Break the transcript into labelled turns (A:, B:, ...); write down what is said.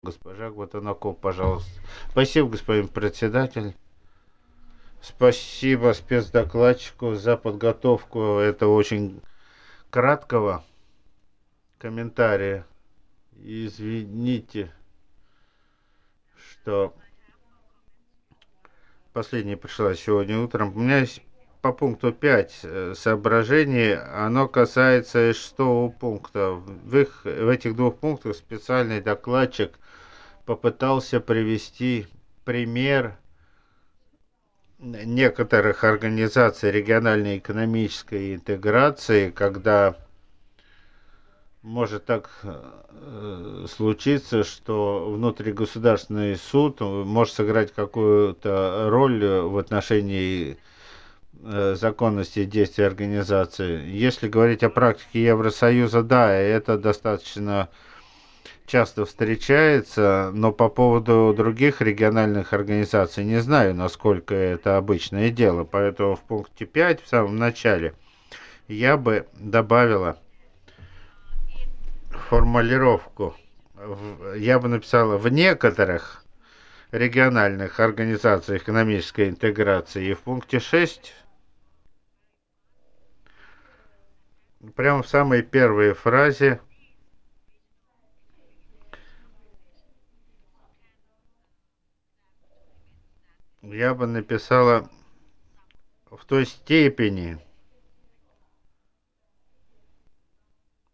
A: Госпожа Гватанаков, пожалуйста. Спасибо, господин председатель. Спасибо спецдокладчику за подготовку этого очень краткого комментария. Извините, что последняя пришла сегодня утром. У меня есть по пункту 5 соображений. Оно касается шестого пункта. В этих двух пунктах специальный докладчик попытался привести пример некоторых организаций региональной экономической интеграции, когда может так случиться, что внутригосударственный суд может сыграть какую-то роль в отношении законности действий организации. Если говорить о практике Евросоюза, да, это достаточно часто встречается, но по поводу других региональных организаций не знаю, насколько это обычное дело. Поэтому в пункте 5 в самом начале я бы добавила формулировку. Я бы написала в некоторых региональных организациях экономической интеграции. И в пункте 6 прямо в самой первой фразе я бы написала в той степени,